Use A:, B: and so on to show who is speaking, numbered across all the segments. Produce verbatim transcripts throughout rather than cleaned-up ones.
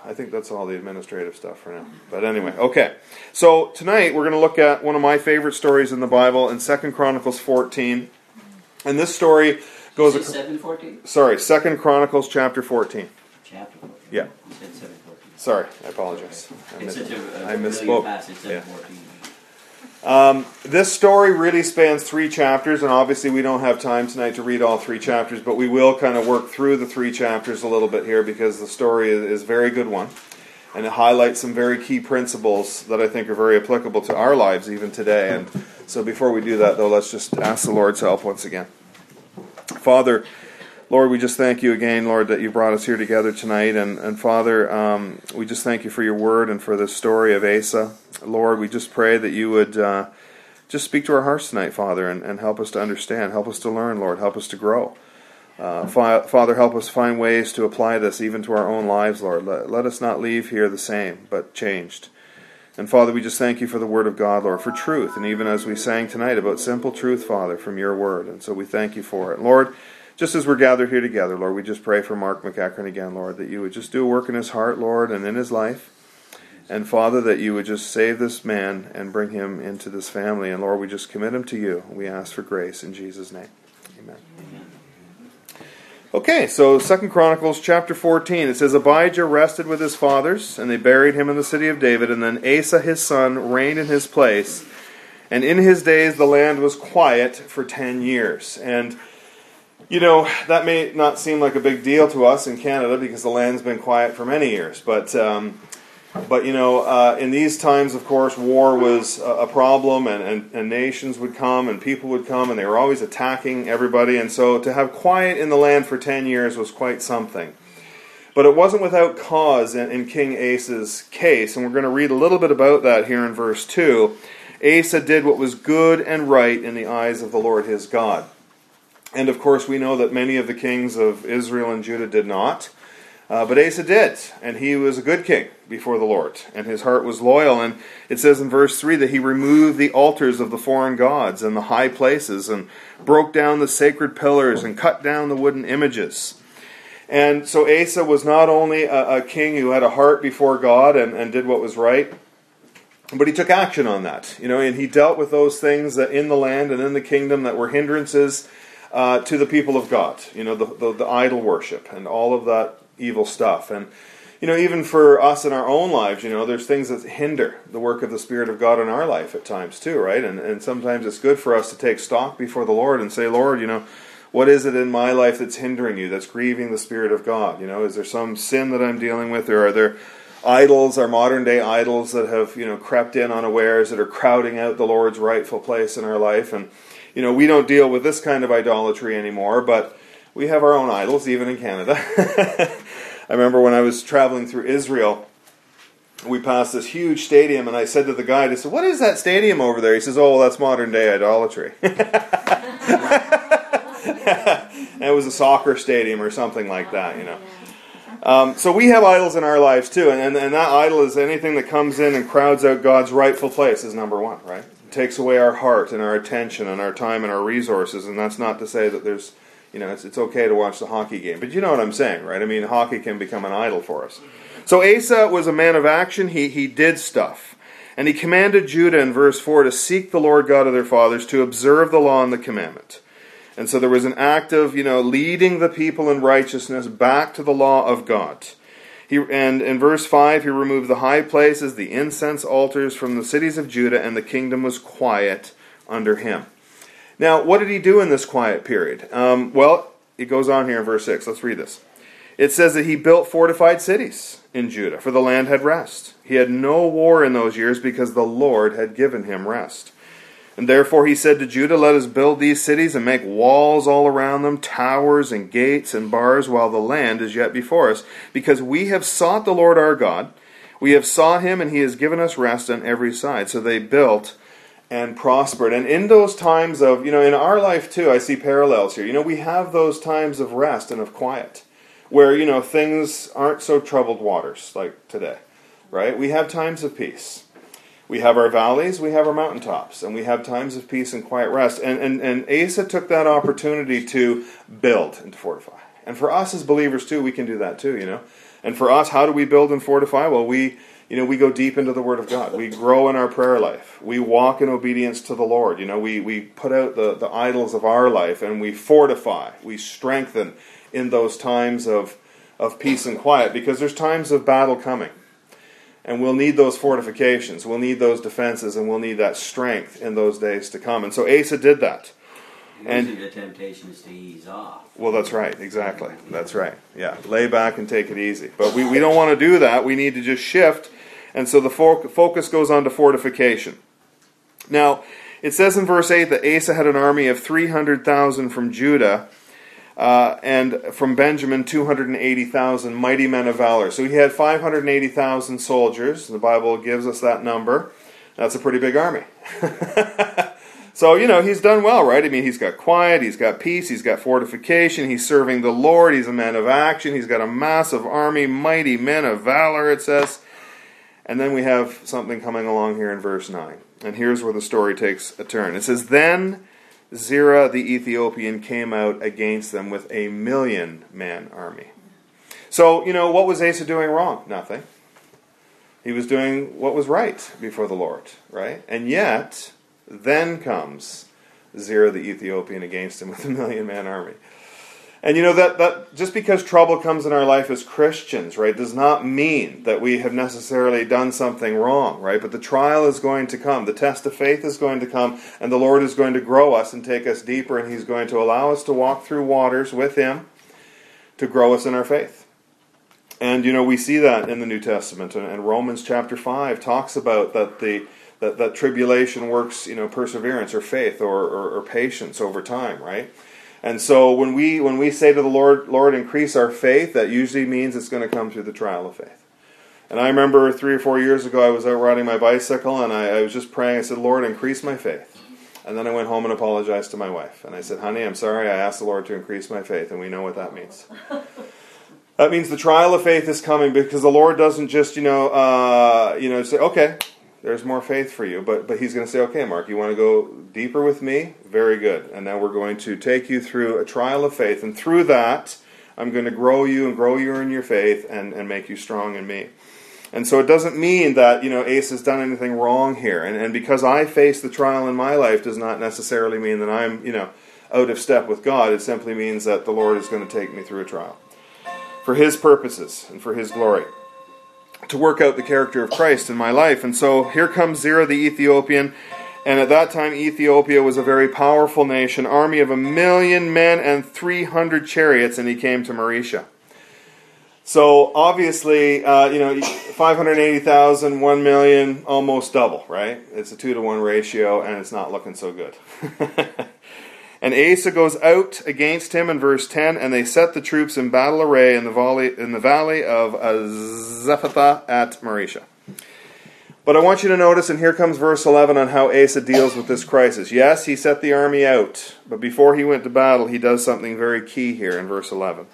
A: I think that's all the administrative stuff for now. But anyway, okay. So tonight we're going to look at one of my favorite stories in the Bible in Second Chronicles fourteen. And this story goes...
B: Is it seven fourteen?
A: Sorry, Second Chronicles chapter fourteen.
B: Chapter fourteen?
A: Yeah.
B: You said seven fourteen.
A: Sorry, I apologize. I
B: It's
A: mis-
B: such a, a
A: I
B: brilliant
A: misspoke.
B: passage, seven
A: Yeah.
B: fourteen.
A: Um, this story really spans three chapters, and obviously we don't have time tonight to read all three chapters, but we will kind of work through the three chapters a little bit here because the story is, is a very good one, and it highlights some very key principles that I think are very applicable to our lives even today. And so before we do that, though, let's just ask the Lord's help once again. Father, Lord, we just thank you again, Lord, that you brought us here together tonight. And, and Father, um, we just thank you for your word and for this story of Asa. Lord, we just pray that you would uh, just speak to our hearts tonight, Father, and, and help us to understand, help us to learn, Lord, help us to grow. Uh, fa- Father, help us find ways to apply this even to our own lives, Lord. Let, let us not leave here the same, but changed. And Father, we just thank you for the word of God, Lord, for truth. And even as we sang tonight about simple truth, Father, from your word. And so we thank you for it. Lord, just as we're gathered here together, Lord, we just pray for Mark McEachran again, Lord, that you would just do a work in his heart, Lord, and in his life. And Father, that you would just save this man and bring him into this family. And Lord, we just commit him to you. We ask for grace in Jesus' name. Amen.
B: Amen.
A: Okay, so Second Chronicles chapter fourteen, it says, Abijah rested with his fathers, and they buried him in the city of David, and then Asa his son reigned in his place. And in his days the land was quiet for ten years. And you know, that may not seem like a big deal to us in Canada because the land's been quiet for many years. But, um, but you know, uh, in these times, of course, war was a, a problem, and, and, and nations would come and people would come, and they were always attacking everybody. And so to have quiet in the land for ten years was quite something. But it wasn't without cause in, in King Asa's case, and we're going to read a little bit about that here in verse two. Asa did what was good and right in the eyes of the Lord his God. And of course, we know that many of the kings of Israel and Judah did not. Uh, but Asa did, and he was a good king before the Lord, and his heart was loyal. And it says in verse three that he removed the altars of the foreign gods and the high places, and broke down the sacred pillars, and cut down the wooden images. And so Asa was not only a, a king who had a heart before God and, and did what was right, but he took action on that. You know, and he dealt with those things that in the land and in the kingdom that were hindrances Uh, to the people of God, you know, the, the the idol worship and all of that evil stuff. And, you know, even for us in our own lives, you know, there's things that hinder the work of the Spirit of God in our life at times too, right? And, and sometimes it's good for us to take stock before the Lord and say, Lord, you know, what is it in my life that's hindering you, that's grieving the Spirit of God? You know, is there some sin that I'm dealing with, or are there idols, our modern day idols that have, you know, crept in unawares, that are crowding out the Lord's rightful place in our life? And you know, we don't deal with this kind of idolatry anymore, but we have our own idols, even in Canada. I remember when I was traveling through Israel, we passed this huge stadium, and I said to the guide, I said, what is that stadium over there? He says, oh, well, that's modern day idolatry. And it was a soccer stadium or something like that, you know. Um, so we have idols in our lives too, and, and, and that idol is anything that comes in and crowds out God's rightful place is number one, right? Takes away our heart and our attention and our time and our resources. And that's not to say that there's, you know, it's, it's okay to watch the hockey game. But you know what I'm saying, right? I mean, hockey can become an idol for us. So Asa was a man of action. He, he did stuff. And he commanded Judah in verse four to seek the Lord God of their fathers, to observe the law and the commandment. And so there was an act of, you know, leading the people in righteousness back to the law of God. He, and in verse five, he removed the high places, the incense altars from the cities of Judah, and the kingdom was quiet under him. Now, what did he do in this quiet period? Um, well, it goes on here in verse six. Let's read this. It says that he built fortified cities in Judah, for the land had rest. He had no war in those years because the Lord had given him rest. And therefore he said to Judah, let us build these cities and make walls all around them, towers and gates and bars, while the land is yet before us. Because we have sought the Lord our God. We have sought him, and he has given us rest on every side. So they built and prospered. And in those times of, you know, in our life too, I see parallels here. You know, we have those times of rest and of quiet, where, you know, things aren't so troubled waters like today, right? We have times of peace. We have our valleys, we have our mountaintops, and we have times of peace and quiet rest. And, and, and Asa took that opportunity to build and to fortify. And for us as believers too, we can do that too, you know. And for us, how do we build and fortify? Well, we, you know, we go deep into the Word of God. We grow in our prayer life. We walk in obedience to the Lord. You know, we, we put out the, the idols of our life and we fortify, we strengthen in those times of, of peace and quiet, because there's times of battle coming. And we'll need those fortifications, we'll need those defenses, and we'll need that strength in those days to come. And so Asa did that.
B: Usually
A: And
B: the temptation is to ease off.
A: well, that's right, exactly. That's right. Yeah, lay back and take it easy. But we, we don't want to do that. We need to just shift. And so the fo- focus goes on to fortification. Now, it says in verse eight that Asa had an army of three hundred thousand from Judah, uh, and from Benjamin two hundred eighty thousand mighty men of valor. So he had five hundred eighty thousand soldiers. The Bible gives us that number. That's a pretty big army. So, you know, he's done well, right? I mean, he's got quiet, he's got peace, he's got fortification, he's serving the Lord, he's a man of action, he's got a massive army, mighty men of valor, it says. And then we have something coming along here in verse nine. And here's where the story takes a turn. It says, Then Zerah the Ethiopian came out against them with a million-man army. So, you know, what was Asa doing wrong? Nothing. He was doing what was right before the Lord, right? And yet, then comes Zerah the Ethiopian against him with a million-man army. And you know, that, that just because trouble comes in our life as Christians, right, does not mean that we have necessarily done something wrong, right? But the trial is going to come. The test of faith is going to come, and the Lord is going to grow us and take us deeper, and He's going to allow us to walk through waters with Him to grow us in our faith. And, you know, we see that in the New Testament. And, and Romans chapter five talks about that the that, that tribulation works, you know, perseverance or faith or, or, or patience over time, right? And so when we when we say to the Lord, Lord, increase our faith, that usually means it's going to come through the trial of faith. And I remember three or four years ago, I was out riding my bicycle, and I, I was just praying. I said, Lord, increase my faith. And then I went home and apologized to my wife. And I said, honey, I'm sorry, I asked the Lord to increase my faith, and we know what that means. That means the trial of faith is coming, because the Lord doesn't just, you know, uh, you know, say, okay, there's more faith for you. But but He's going to say, okay, Mark, you want to go deeper with me? Very good. And now we're going to take you through a trial of faith. And through that, I'm going to grow you and grow you in your faith and, and make you strong in me. And so it doesn't mean that, you know, Asa has done anything wrong here. And, and because I face the trial in my life does not necessarily mean that I'm, you know, out of step with God. It simply means that the Lord is going to take me through a trial for His purposes and for His glory, to work out the character of Christ in my life. And so here comes Zerah the Ethiopian, and at that time Ethiopia was a very powerful nation, army of a million men and three hundred chariots, and he came to Marisha. So obviously, uh, you know, five hundred eighty thousand, one million, almost double, right? It's a two to one ratio, and it's not looking so good. And Asa goes out against him in verse ten, and they set the troops in battle array in the valley, in the valley of Zephathah at Marisha. But I want you to notice, and here comes verse eleven, on how Asa deals with this crisis. Yes, he set the army out, but before he went to battle, he does something very key here in verse eleven.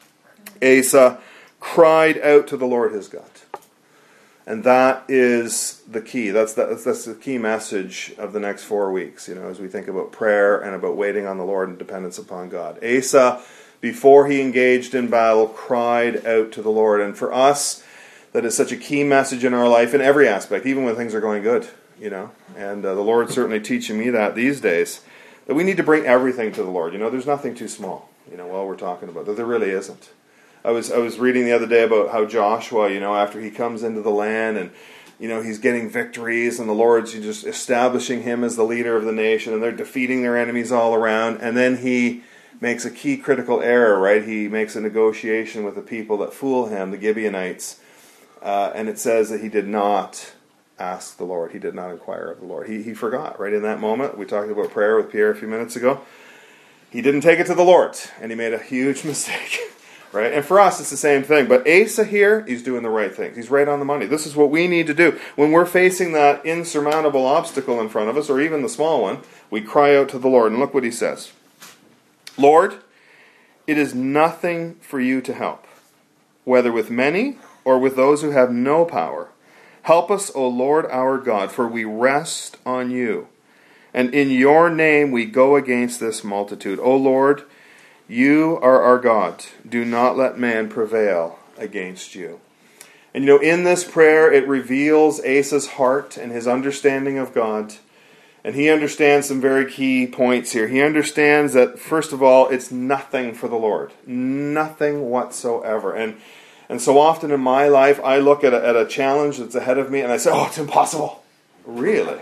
A: Asa cried out to the Lord his God. And that is the key. That's the, that's the key message of the next four weeks, you know, as we think about prayer and about waiting on the Lord and dependence upon God. Asa, before he engaged in battle, cried out to the Lord. And for us, that is such a key message in our life in every aspect, even when things are going good, you know. And uh, the Lord's certainly teaching me that these days, that we need to bring everything to the Lord. You know, there's nothing too small, you know, while we're talking about that. There really isn't. I was I was reading the other day about how Joshua, you know, after he comes into the land and, you know, he's getting victories and the Lord's just establishing him as the leader of the nation and they're defeating their enemies all around, and then he makes a key critical error, right? He makes a negotiation with the people that fool him, the Gibeonites, uh, and it says that he did not ask the Lord. He did not inquire of the Lord. He, he forgot, right, in that moment. We talked about prayer with Pierre a few minutes ago. He didn't take it to the Lord, and he made a huge mistake. Right? And for us, it's the same thing. But Asa here, he's doing the right things. He's right on the money. This is what we need to do. When we're facing that insurmountable obstacle in front of us, or even the small one, we cry out to the Lord. And look what he says. Lord, it is nothing for you to help, whether with many or with those who have no power. Help us, O Lord our God, for we rest on you. And in your name we go against this multitude. O Lord, you are our God. Do not let man prevail against you. And you know, in this prayer, it reveals Asa's heart and his understanding of God. And he understands some very key points here. He understands that, first of all, it's nothing for the Lord. Nothing whatsoever. And and so often in my life, I look at a, at a challenge that's ahead of me and I say, oh, it's impossible. Really?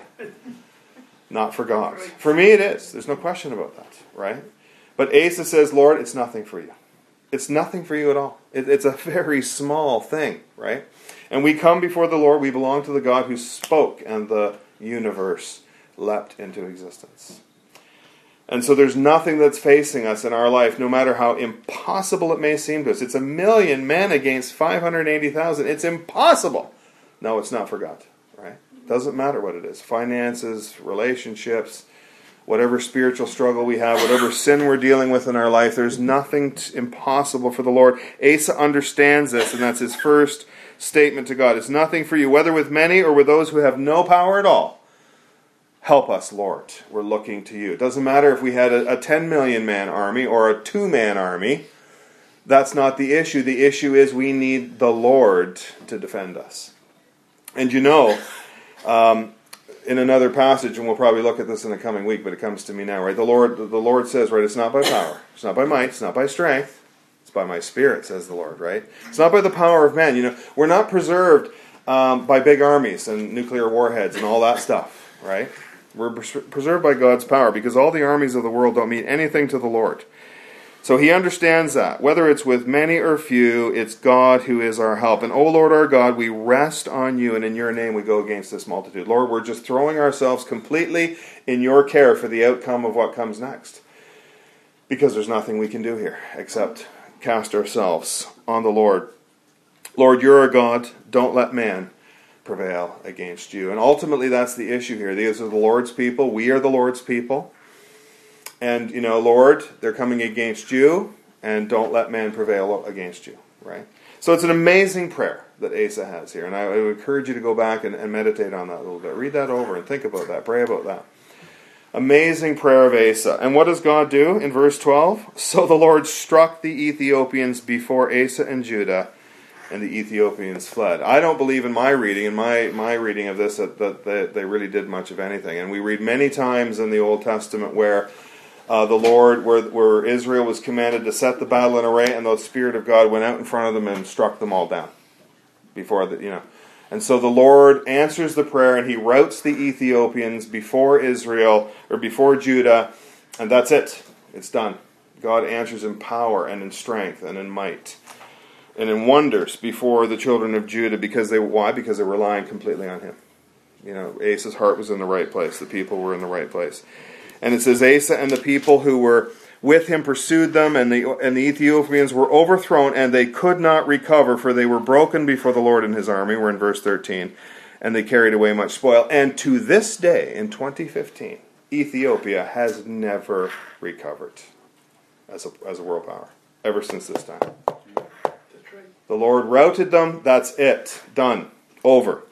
A: Not for God. For me it is. There's no question about that, right? But Asa says, Lord, it's nothing for you. It's nothing for you at all. It, it's a very small thing, right? And we come before the Lord, we belong to the God who spoke, and the universe leapt into existence. And so there's nothing that's facing us in our life, no matter how impossible it may seem to us. It's a million men against five hundred eighty thousand. It's impossible. No, it's not for God, right? Doesn't matter what it is. Finances, relationships, whatever spiritual struggle we have, whatever sin we're dealing with in our life, there's nothing t- impossible for the Lord. Asa understands this, and that's his first statement to God. It's nothing for you, whether with many or with those who have no power at all. Help us, Lord. We're looking to you. It doesn't matter if we had a, a ten million man army or a two man army. That's not the issue. The issue is we need the Lord to defend us. And you know, um, in another passage, and we'll probably look at this in the coming week, but it comes to me now, right? The Lord, the Lord says, right, it's not by power, it's not by might, it's not by strength, it's by my Spirit, says the Lord, right? It's not by the power of man. You know, we're not preserved um, by big armies and nuclear warheads and all that stuff, right? We're preserved by God's power, because all the armies of the world don't mean anything to the Lord. So he understands that. Whether it's with many or few, it's God who is our help. And, O Lord our God, we rest on you, and in your name we go against this multitude. Lord, we're just throwing ourselves completely in your care for the outcome of what comes next. Because there's nothing we can do here except cast ourselves on the Lord. Lord, you're a God. Don't let man prevail against you. And ultimately that's the issue here. These are the Lord's people. We are the Lord's people. And, you know, Lord, they're coming against you, and don't let man prevail against you, right? So it's an amazing prayer that Asa has here, and I would encourage you to go back and, and meditate on that a little bit. Read that over and think about that. Pray about that. Amazing prayer of Asa. And what does God do in verse twelve? So the Lord struck the Ethiopians before Asa and Judah, and the Ethiopians fled. I don't believe in my reading, in my, my reading of this, that, that, that they really did much of anything. And we read many times in the Old Testament where Uh, the Lord, where, where Israel was commanded to set the battle in array, and the Spirit of God went out in front of them and struck them all down. Before the, you know, and so the Lord answers the prayer, and He routs the Ethiopians before Israel or before Judah, and that's it. It's done. God answers in power and in strength and in might and in wonders before the children of Judah, because they why? Because they were relying completely on Him. You know, Asa's heart was in the right place. The people were in the right place. And it says, Asa and the people who were with him pursued them, and the and the Ethiopians were overthrown, and they could not recover, for they were broken before the Lord and his army. We're in verse thirteen. And they carried away much spoil. And to this day, in twenty fifteen, Ethiopia has never recovered as a, as a world power, ever since this time. The Lord routed them. That's it. Done. Over.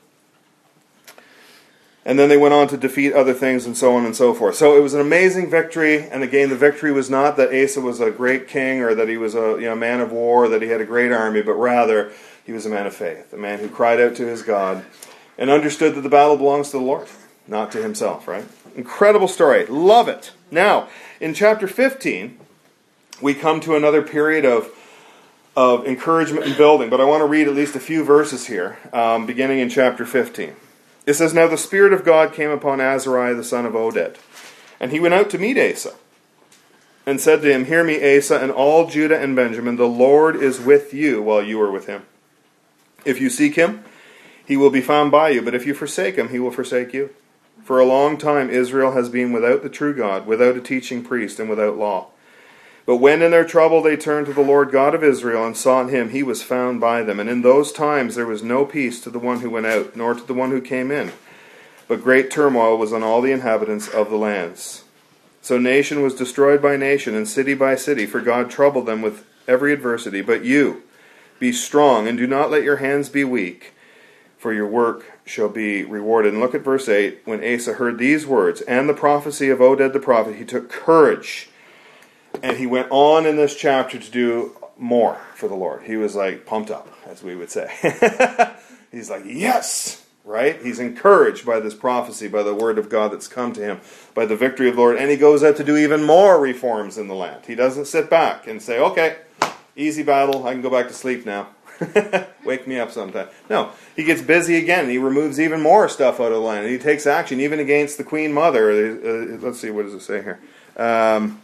A: And then they went on to defeat other things, and so on and so forth. So it was an amazing victory. And again, the victory was not that Asa was a great king, or that he was a you know, man of war, or that he had a great army, but rather he was a man of faith, a man who cried out to his God and understood that the battle belongs to the Lord, not to himself, right? Incredible story. Love it. Now, in chapter fifteen, we come to another period of, of encouragement and building, but I want to read at least a few verses here, um, beginning in chapter fifteen. It says, Now the Spirit of God came upon Azariah the son of Oded, and he went out to meet Asa, and said to him, Hear me, Asa, and all Judah and Benjamin, the Lord is with you while you are with him. If you seek him, he will be found by you, but if you forsake him, he will forsake you. For a long time Israel has been without the true God, without a teaching priest, and without law. But when in their trouble they turned to the Lord God of Israel and sought him, he was found by them. And in those times there was no peace to the one who went out, nor to the one who came in. But great turmoil was on all the inhabitants of the lands. So nation was destroyed by nation, and city by city, for God troubled them with every adversity. But you, be strong, and do not let your hands be weak, for your work shall be rewarded. And look at verse eight. When Asa heard these words, and the prophecy of Oded the prophet, he took courage. And he went on in this chapter to do more for the Lord. He was like pumped up, as we would say. He's like, yes, right? He's encouraged by this prophecy, by the word of God that's come to him, by the victory of the Lord, and he goes out to do even more reforms in the land. He doesn't sit back and say, okay, easy battle, I can go back to sleep now. Wake me up sometime. No, he gets busy again, and he removes even more stuff out of the land, and he takes action even against the queen mother. Uh, let's see, what does it say here? Um,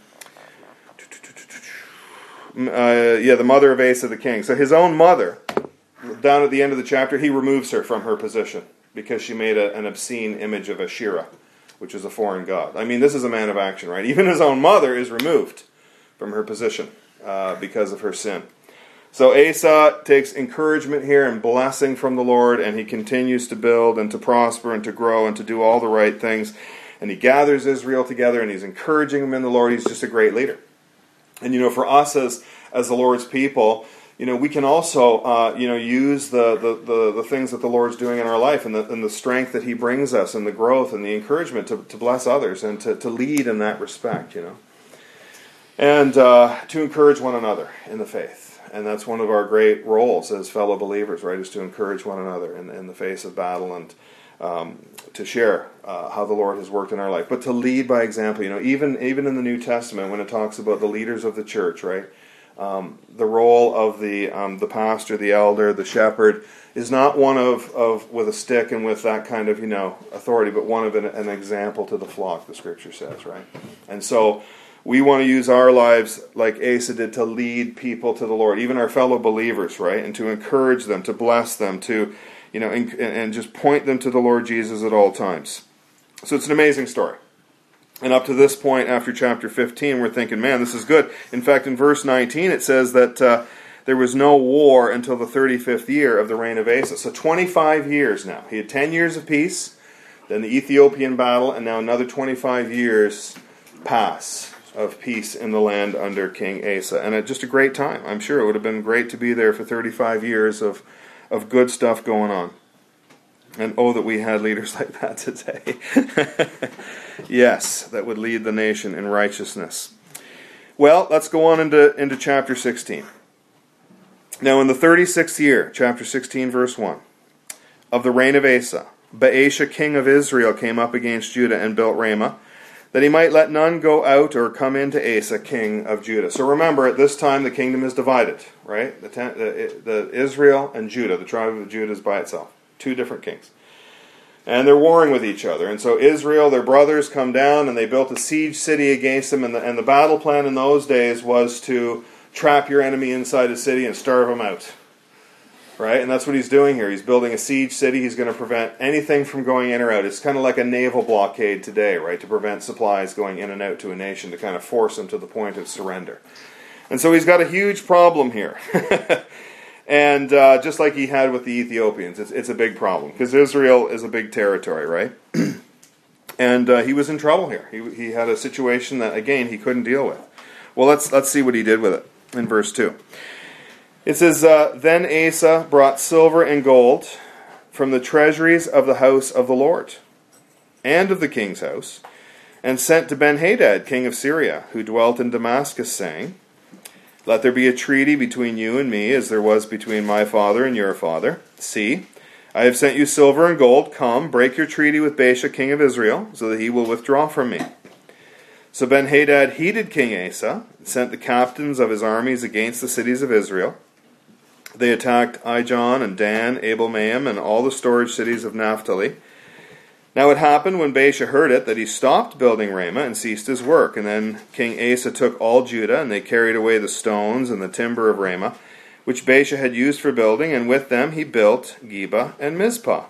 A: uh, yeah, the mother of Asa the king. So his own mother, down at the end of the chapter, he removes her from her position because she made a, an obscene image of Asherah, which is a foreign god. I mean, this is a man of action, right? Even his own mother is removed from her position uh, because of her sin. So Asa takes encouragement here and blessing from the Lord, and he continues to build and to prosper and to grow and to do all the right things. And he gathers Israel together, and he's encouraging them in the Lord. He's just a great leader. And, you know, for us as, as the Lord's people, you know, we can also, uh, you know, use the, the, the, the things that the Lord's doing in our life and the, and the strength that he brings us and the growth and the encouragement to, to bless others and to, to lead in that respect, you know. And uh, to encourage one another in the faith. And that's one of our great roles as fellow believers, right, is to encourage one another in, in the face of battle and um, to share uh, how the Lord has worked in our life. But to lead by example, you know, even even in the New Testament when it talks about the leaders of the church, right, um, the role of the um, the pastor, the elder, the shepherd is not one of, of with a stick and with that kind of, you know, authority, but one of an, an example to the flock, the Scripture says, right? And so we want to use our lives like Asa did to lead people to the Lord, even our fellow believers, right? And to encourage them, to bless them, to, you know, and, and just point them to the Lord Jesus at all times. So it's an amazing story. And up to this point, after chapter fifteen, we're thinking, man, this is good. In fact, in verse nineteen, it says that uh, there was no war until the thirty-fifth year of the reign of Asa. So twenty-five years now. He had ten years of peace, then the Ethiopian battle, and now another twenty-five years pass of peace in the land under King Asa. And it, just a great time. I'm sure it would have been great to be there for thirty-five years of, of good stuff going on. And oh, that we had leaders like that today. Yes, that would lead the nation in righteousness. Well, let's go on into, into chapter sixteen. Now in the thirty-sixth year, chapter sixteen, verse one, of the reign of Asa, Baasha king of Israel came up against Judah and built Ramah, that he might let none go out or come into Asa, king of Judah. So remember, at this time the kingdom is divided, right? The, ten, the, the Israel and Judah, the tribe of Judah is by itself. Two different kings. And they're warring with each other. And so Israel, their brothers, come down and they built a siege city against them. And the, and the battle plan in those days was to trap your enemy inside a city and starve them out. Right? And that's what he's doing here. He's building a siege city. He's going to prevent anything from going in or out. It's kind of like a naval blockade today, right? To prevent supplies going in and out to a nation, to kind of force them to the point of surrender. And so he's got a huge problem here. And uh, just like he had with the Ethiopians, it's, it's a big problem. Because Israel is a big territory, right? And uh, he was in trouble here. He, he had a situation that, again, he couldn't deal with. Well, let's, let's see what he did with it in verse two. It says, uh, Then Asa brought silver and gold from the treasuries of the house of the Lord and of the king's house, and sent to Ben-Hadad, king of Syria, who dwelt in Damascus, saying, Let there be a treaty between you and me, as there was between my father and your father. See, I have sent you silver and gold. Come, break your treaty with Baasha, king of Israel, so that he will withdraw from me. So Ben-Hadad heeded King Asa, and sent the captains of his armies against the cities of Israel. They attacked Ijon and Dan, Abel-maim, and all the storage cities of Naphtali. Now it happened when Baasha heard it that he stopped building Ramah and ceased his work. And then King Asa took all Judah, and they carried away the stones and the timber of Ramah, which Baasha had used for building, and with them he built Geba and Mizpah.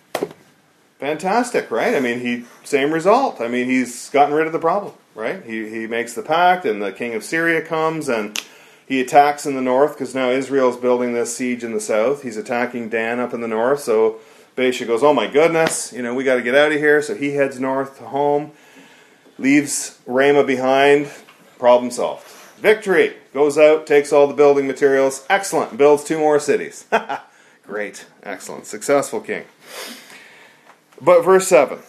A: Fantastic, right? I mean, he same result. I mean, he's gotten rid of the problem, right? He he makes the pact, and the king of Syria comes, and he attacks in the north, because now Israel's building this siege in the south. He's attacking Dan up in the north, so Baasha goes, oh my goodness, you know, we got to get out of here. So he heads north to home, leaves Ramah behind, problem solved. Victory! Goes out, takes all the building materials, excellent, builds two more cities. Great, excellent, successful king. But verse seven.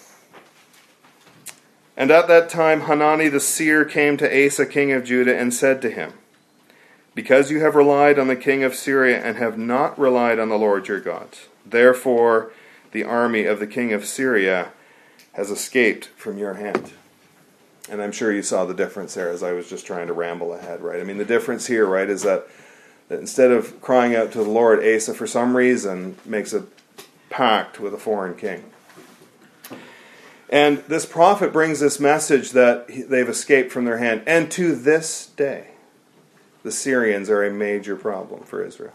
A: And at that time Hanani the seer came to Asa king of Judah and said to him, Because you have relied on the king of Syria and have not relied on the Lord your God. Therefore, the army of the king of Syria has escaped from your hand. And I'm sure you saw the difference there as I was just trying to ramble ahead, right? I mean, the difference here, right, is that, that instead of crying out to the Lord, Asa, for some reason, makes a pact with a foreign king. And this prophet brings this message that they've escaped from their hand. And to this day, the Syrians are a major problem for Israel.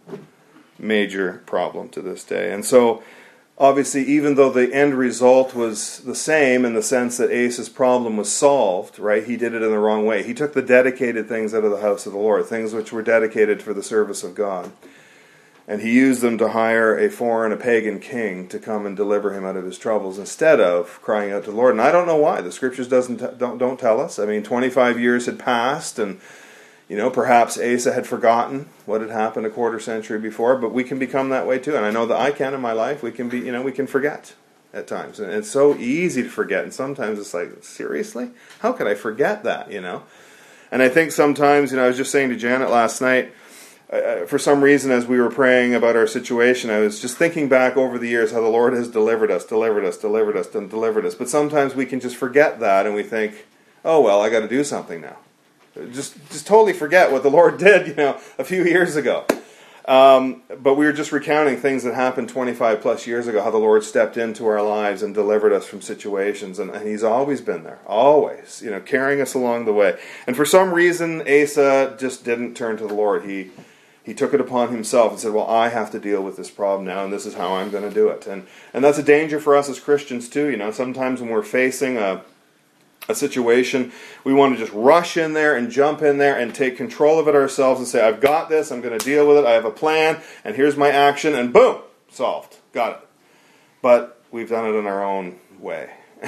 A: Major problem to this day. And so, obviously, even though the end result was the same in the sense that Asa's problem was solved, right, he did it in the wrong way. He took the dedicated things out of the house of the Lord, things which were dedicated for the service of God. And he used them to hire a foreign, a pagan king to come and deliver him out of his troubles instead of crying out to the Lord. And I don't know why. The scriptures doesn't don't, don't tell us. I mean, twenty-five years had passed, and you know, perhaps Asa had forgotten what had happened a quarter century before, but we can become that way too. And I know that I can in my life. We can be, you know, we can forget at times. And it's so easy to forget. And sometimes it's like, seriously? How could I forget that, you know? And I think sometimes, you know, I was just saying to Janet last night, uh, for some reason as we were praying about our situation, I was just thinking back over the years how the Lord has delivered us, delivered us, delivered us, and delivered us. But sometimes we can just forget that and we think, oh, well, I got to do something now. Just just totally forget what the Lord did, you know, a few years ago. Um, but we were just recounting things that happened twenty-five plus years ago, how the Lord stepped into our lives and delivered us from situations. And, and He's always been there, always, you know, carrying us along the way. And for some reason, Asa just didn't turn to the Lord. He he took it upon himself and said, well, I have to deal with this problem now, and this is how I'm going to do it. And and that's a danger for us as Christians too. You know, sometimes when we're facing a a situation, we want to just rush in there and jump in there and take control of it ourselves and say, I've got this, I'm going to deal with it, I have a plan, and here's my action, and boom, solved, got it. But we've done it in our own way.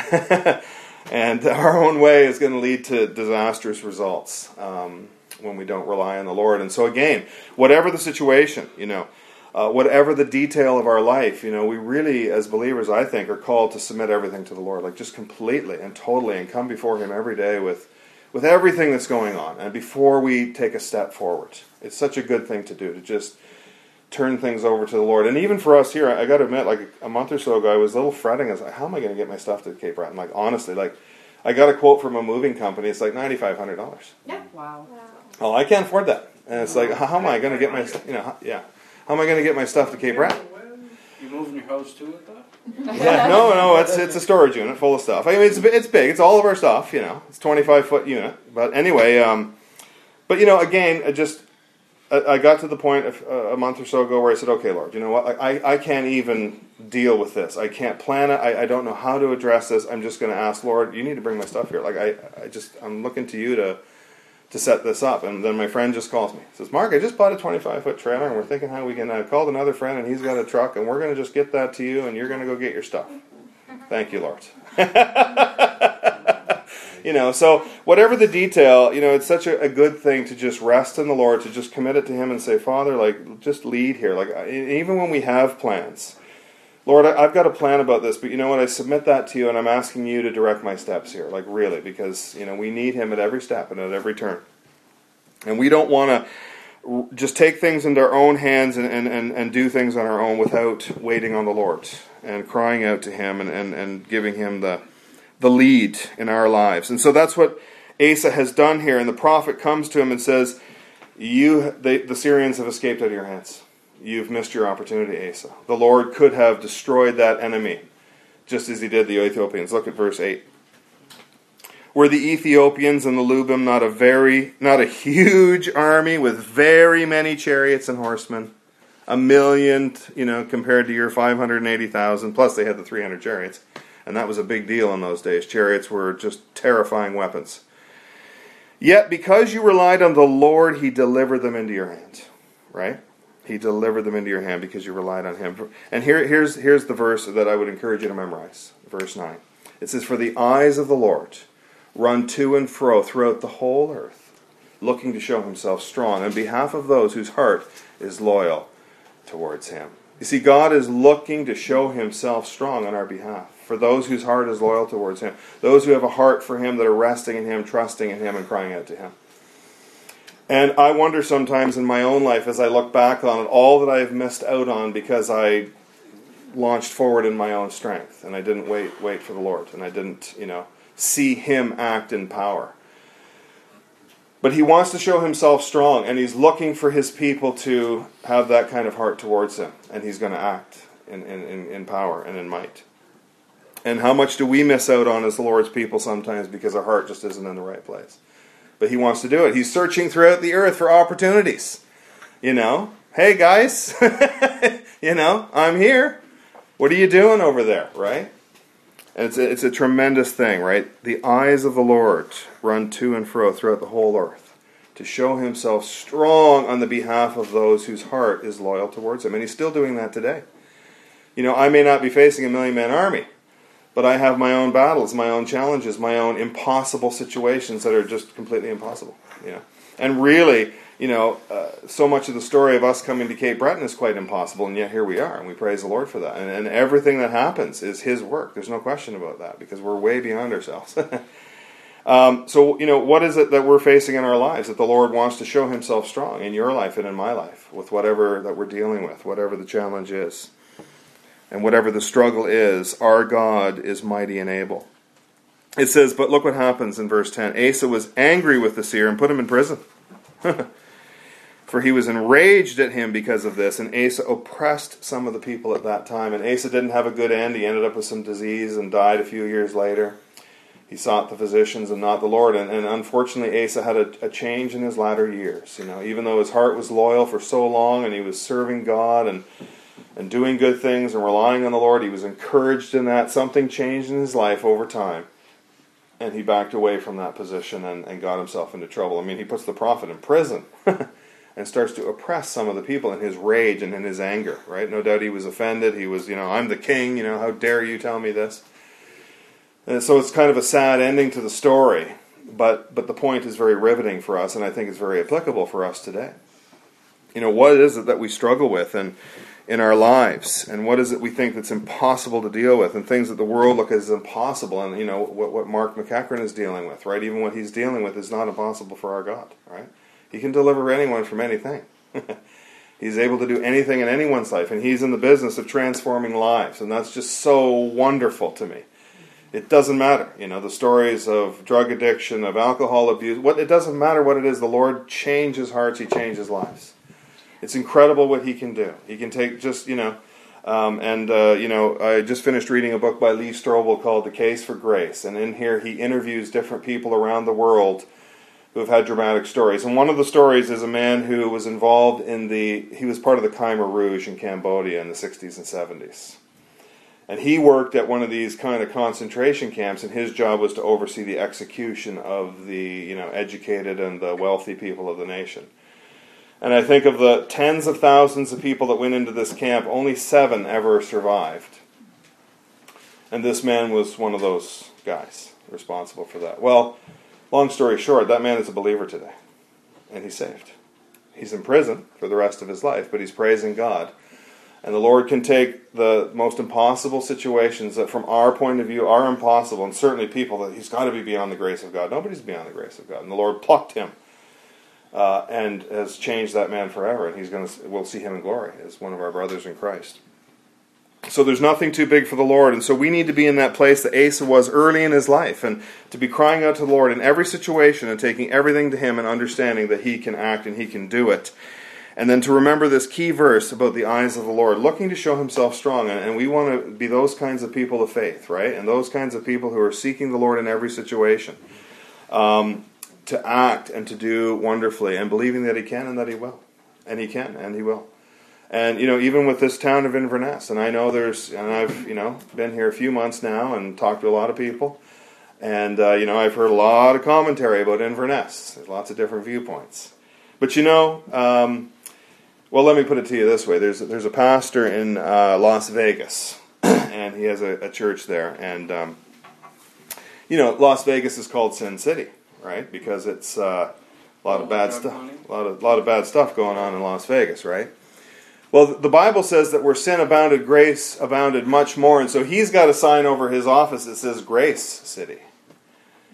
A: And our own way is going to lead to disastrous results um, when we don't rely on the Lord. And so again, whatever the situation, you know, Uh, whatever the detail of our life, you know, we really, as believers, I think, are called to submit everything to the Lord, like just completely and totally, and come before Him every day with, with everything that's going on, and before we take a step forward. It's such a good thing to do, to just turn things over to the Lord. And even for us here, I, I got to admit, like a month or so ago, I was a little fretting. I was like, how am I going to get my stuff to Cape Breton? Like, honestly, like, I got a quote from a moving company. It's like nine thousand five hundred dollars.
C: Yeah. Wow.
A: Oh, I can't afford that. And it's like, how am I going to get my, you know, yeah. How am I going to get my stuff to Cape Breton?
D: You moving your house to it, though?
A: Yeah, no, no, it's it's a storage unit full of stuff. I mean, it's it's big. It's all of our stuff, you know. It's a twenty-five foot unit. But anyway, um, but you know, again, I just I, I got to the point of, uh, a month or so ago where I said, okay, Lord, you know what? I, I can't even deal with this. I can't plan it. I, I don't know how to address this. I'm just going to ask, Lord, you need to bring my stuff here. Like I, I just I'm looking to you to. to set this up. And then my friend just calls me. He says, Mark, I just bought a twenty-five foot trailer, and we're thinking how we can. I called another friend, and he's got a truck, and we're going to just get that to you, and you're going to go get your stuff. Thank you, Lord. You know, so whatever the detail, you know, it's such a, a good thing to just rest in the Lord, to just commit it to Him and say, Father, like, just lead here. Like, even when we have plans, Lord, I've got a plan about this, but you know what? I submit that to you, and I'm asking you to direct my steps here. Like, really, because, you know, we need Him at every step and at every turn. And we don't want to just take things into our own hands and, and, and, and do things on our own without waiting on the Lord and crying out to Him and, and, and giving Him the, the lead in our lives. And so that's what Asa has done here. And the prophet comes to him and says, "You, they, the Syrians have escaped out of your hands. You've missed your opportunity, Asa. The Lord could have destroyed that enemy, just as He did the Ethiopians." Look at verse eight. "Were the Ethiopians and the Lubim not a very, not a huge army with very many chariots and horsemen? A million, you know, compared to your five hundred eighty thousand. Plus they had the three hundred chariots. And that was a big deal in those days. Chariots were just terrifying weapons. Yet because you relied on the Lord, He delivered them into your hand." Right? He delivered them into your hand because you relied on Him. And here, here's, here's the verse that I would encourage you to memorize. Verse nine. It says, "For the eyes of the Lord run to and fro throughout the whole earth, looking to show Himself strong on behalf of those whose heart is loyal towards Him." You see, God is looking to show Himself strong on our behalf. For those whose heart is loyal towards Him. Those who have a heart for Him, that are resting in Him, trusting in Him, and crying out to Him. And I wonder sometimes in my own life as I look back on it, all that I have missed out on because I launched forward in my own strength and I didn't wait wait for the Lord and I didn't, you know, see Him act in power. But He wants to show Himself strong, and He's looking for His people to have that kind of heart towards Him, and He's going to act in, in, in power and in might. And how much do we miss out on as the Lord's people sometimes because our heart just isn't in the right place? But He wants to do it. He's searching throughout the earth for opportunities. You know, hey guys, you know, I'm here. What are you doing over there, right? And it's a, it's a tremendous thing, right? The eyes of the Lord run to and fro throughout the whole earth to show Himself strong on the behalf of those whose heart is loyal towards Him. And He's still doing that today. You know, I may not be facing a million-man army, but I have my own battles, my own challenges, my own impossible situations that are just completely impossible. You know, and really, you know, uh, so much of the story of us coming to Cape Breton is quite impossible, and yet here we are, and we praise the Lord for that. And, and everything that happens is His work. There's no question about that, because we're way beyond ourselves. um, so, you know, what is it that we're facing in our lives that the Lord wants to show Himself strong in your life and in my life, with whatever that we're dealing with, whatever the challenge is? And whatever the struggle is, our God is mighty and able. It says, but look what happens in verse ten. Asa was angry with the seer and put him in prison. For he was enraged at him because of this, and Asa oppressed some of the people at that time. And Asa didn't have a good end. He ended up with some disease and died a few years later. He sought the physicians and not the Lord. And, and unfortunately, Asa had a, a change in his latter years. You know, even though his heart was loyal for so long, and he was serving God and and doing good things and relying on the Lord, he was encouraged in that. Something changed in his life over time, and he backed away from that position and, and got himself into trouble. I mean, he puts the prophet in prison and starts to oppress some of the people in his rage and in his anger, right? No doubt he was offended. He was, you know, I'm the king, you know, how dare you tell me this? And so it's kind of a sad ending to the story, but but the point is very riveting for us, and I think it's very applicable for us today. You know, what is it that we struggle with and in our lives, and what is it we think that's impossible to deal with, and things that the world look as impossible, and you know what, what Mark McEachran is dealing with, right? Even what he's dealing with is not impossible for our God, right? He can deliver anyone from anything. He's able to do anything in anyone's life, and He's in the business of transforming lives, and that's just so wonderful to me. It doesn't matter, you know, the stories of drug addiction, of alcohol abuse, what it doesn't matter what it is, the Lord changes hearts, He changes lives. It's incredible what He can do. He can take just, you know, um, and, uh, you know, I just finished reading a book by Lee Strobel called The Case for Grace. And in here he interviews different people around the world who have had dramatic stories. And one of the stories is a man who was involved in the, he was part of the Khmer Rouge in Cambodia in the sixties and seventies. And he worked at one of these kind of concentration camps, and his job was to oversee the execution of the, you know, educated and the wealthy people of the nation. And I think of the tens of thousands of people that went into this camp, only seven ever survived. And this man was one of those guys responsible for that. Well, long story short, that man is a believer today. And he's saved. He's in prison for the rest of his life, but he's praising God. And the Lord can take the most impossible situations that from our point of view are impossible, and certainly people that he's got to be beyond the grace of God. Nobody's beyond the grace of God. And the Lord plucked him. Uh, and has changed that man forever, and he's going to. We'll see him in glory as one of our brothers in Christ. So there's nothing too big for the Lord, and so we need to be in that place that Asa was early in his life, and to be crying out to the Lord in every situation and taking everything to Him and understanding that He can act and He can do it. And then to remember this key verse about the eyes of the Lord, looking to show Himself strong, and, and we want to be those kinds of people of faith, right? And those kinds of people who are seeking the Lord in every situation. Um, to act and to do wonderfully, and believing that He can and that He will. And He can and He will. And, you know, even with this town of Inverness, and I know there's, and I've, you know, been here a few months now and talked to a lot of people, and, uh, you know, I've heard a lot of commentary about Inverness. There's lots of different viewpoints. But, you know, um, well, let me put it to you this way. There's, there's a pastor in uh, Las Vegas, and he has a, a church there, and, um, you know, Las Vegas is called Sin City. Right, because it's uh, a lot of bad stuff, a lot of lot of bad stuff going on in Las Vegas, right? Well, the Bible says that where sin abounded, grace abounded much more, and so he's got a sign over his office that says Grace City.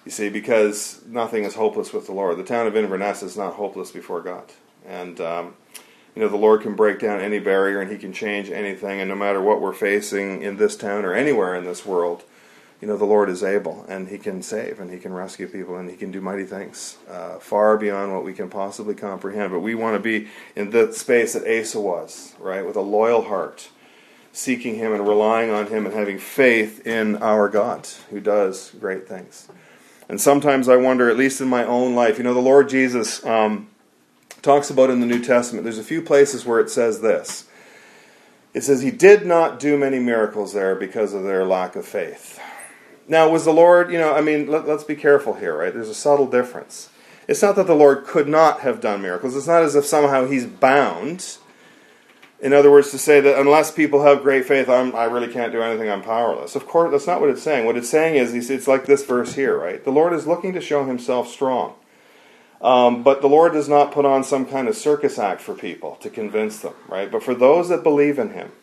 A: You see, because nothing is hopeless with the Lord. The town of Inverness is not hopeless before God. And, um, you know, the Lord can break down any barrier and He can change anything. And no matter what we're facing in this town or anywhere in this world, you know, the Lord is able. And He can save and He can rescue people and He can do mighty things uh, far beyond what we can possibly comprehend. But we want to be in the space that Asa was, right, with a loyal heart, seeking Him and relying on Him and having faith in our God who does great things. And sometimes I wonder, at least in my own life, you know, the Lord Jesus um, talks about in the New Testament, there's a few places where it says this. It says He did not do many miracles there because of their lack of faith. Now, was the Lord, you know, I mean, let, let's be careful here, right? There's a subtle difference. It's not that the Lord could not have done miracles. It's not as if somehow He's bound. In other words, to say that unless people have great faith, I'm, I really can't do anything, I'm powerless. Of course, that's not what it's saying. What it's saying is, it's like this verse here, right? The Lord is looking to show Himself strong. Um, but the Lord does not put on some kind of circus act for people to convince them, right? But for those that believe in Him,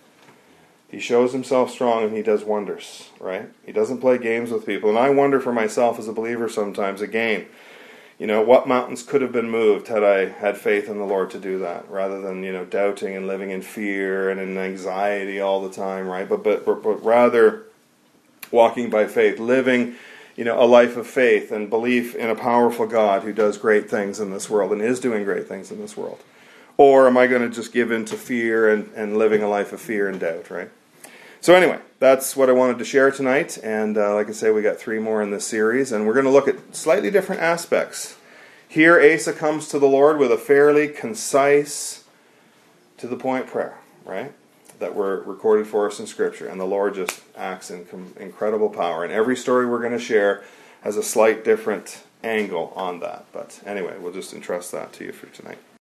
A: He shows Himself strong and He does wonders, right? He doesn't play games with people. And I wonder for myself as a believer sometimes, again, you know, what mountains could have been moved had I had faith in the Lord to do that, rather than, you know, doubting and living in fear and in anxiety all the time, right? But but but, but rather walking by faith, living, you know, a life of faith and belief in a powerful God who does great things in this world and is doing great things in this world. Or am I going to just give in to fear and, and living a life of fear and doubt, right? So anyway, that's what I wanted to share tonight, and uh, like I say, we got three more in this series, and we're going to look at slightly different aspects. Here, Asa comes to the Lord with a fairly concise, to-the-point prayer, right, that were recorded for us in Scripture, and the Lord just acts in com- incredible power, and every story we're going to share has a slight different angle on that, but anyway, we'll just entrust that to you for tonight.